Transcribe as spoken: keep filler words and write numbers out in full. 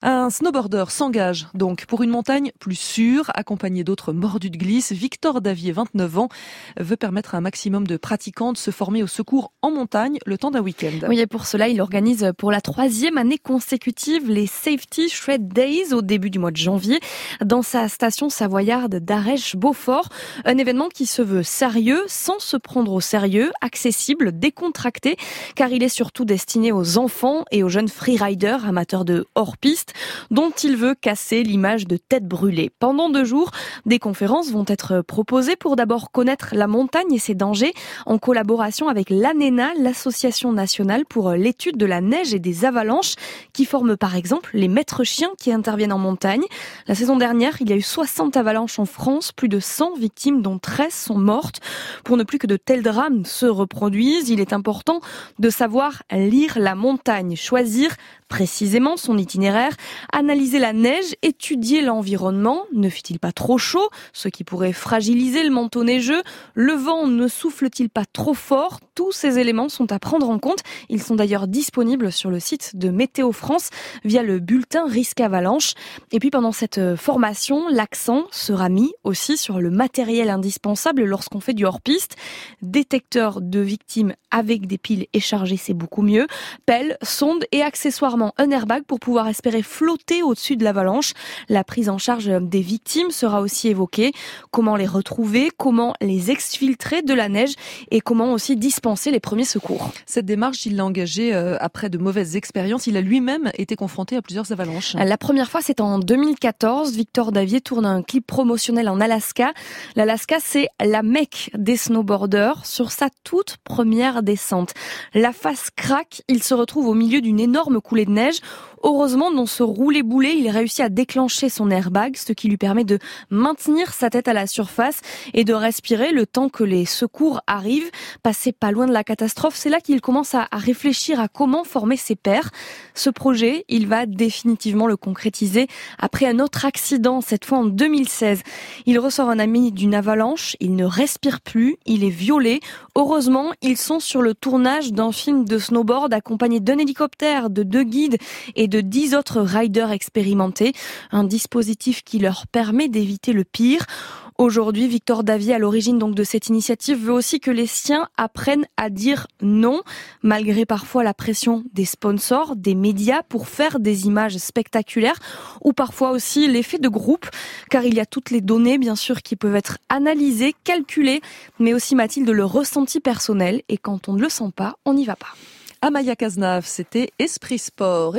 Un snowboarder s'engage donc pour une montagne plus sûre, accompagné d'autres mordus de glisse. Victor Davier, vingt-neuf ans, veut permettre à un maximum de pratiquants de se former au secours en montagne le temps d'un week-end. Oui, et pour cela, il organise pour la troisième année consécutive les Safety Shred Days au début du mois de janvier dans sa station savoyarde d'Arèche-Beaufort. Un événement qui se veut sérieux, sans se prendre au sérieux, accessible, décontracté, car il est surtout destiné aux enfants et aux jeunes freeriders amateurs de hors-piste, dont il veut casser l'image de tête brûlée. Pendant deux jours, des conférences vont être proposées pour d'abord connaître la montagne et ses dangers en collaboration avec l'A N E N A, l'Association nationale pour l'étude de la neige et des avalanches, qui forme par exemple les maîtres chiens qui interviennent en montagne. La saison dernière, il y a eu soixante avalanches en France, plus de cent victimes dont treize sont mortes. Pour ne plus que de tels drames se reproduisent, il est important de savoir lire la montagne, choisir précisément son itinéraire, analyser la neige, étudier l'environnement. Ne fait-il pas trop chaud, ce qui pourrait fragiliser le manteau neigeux? Le vent ne souffle-t-il pas trop fort? Tous ces éléments sont à prendre en compte. Ils sont d'ailleurs disponibles sur le site de Météo France via le bulletin risque avalanche. Et puis pendant cette formation, l'accent sera mis aussi sur le matériel indispensable lorsqu'on fait du hors-piste. Détecteur de victimes avec des piles et chargées, c'est beaucoup mieux. Pelle, sonde et accessoirement un airbag pour pouvoir espérer flotter au-dessus de l'avalanche. La prise en charge des victimes sera aussi évoquée. Comment les retrouver, comment les exfiltrer de la neige et comment aussi dispenser les premiers secours. Cette démarche, il l'a engagée euh, après de mauvaises expériences. Il a lui-même été confronté à plusieurs avalanches. La première fois, c'est en deux mille quatorze. Victor Davier tourne un clip promotionnel en Alaska. L'Alaska, c'est la Mecque des snowboarders sur sa toute première descente. La face craque, il se retrouve au milieu d'une énorme coulée de neige. Heureusement, dans ce roulé-boulé, il réussit à déclencher son airbag, ce qui lui permet de maintenir sa tête à la surface et de respirer le temps que les secours arrivent. Passé pas loin de la catastrophe, c'est là qu'il commence à, à réfléchir à comment former ses pairs. Ce projet, il va définitivement le concrétiser après un autre accident, cette fois en deux mille seize. Il ressort un ami d'une avalanche, il ne respire plus, il est violé. Heureusement, ils sont sur le tournage d'un film de snowboard accompagné d'un hélicoptère, de deux guides et de dix autres riders expérimentés. Un dispositif qui leur permet d'éviter le pire. Aujourd'hui, Victor Davier, à l'origine donc de cette initiative, veut aussi que les siens apprennent à dire non, malgré parfois la pression des sponsors, des médias pour faire des images spectaculaires, ou parfois aussi l'effet de groupe, car il y a toutes les données, bien sûr, qui peuvent être analysées, calculées, mais aussi, Mathilde, le ressenti personnel, et quand on ne le sent pas, on n'y va pas. Amaya Cazenave, c'était Esprit Sport.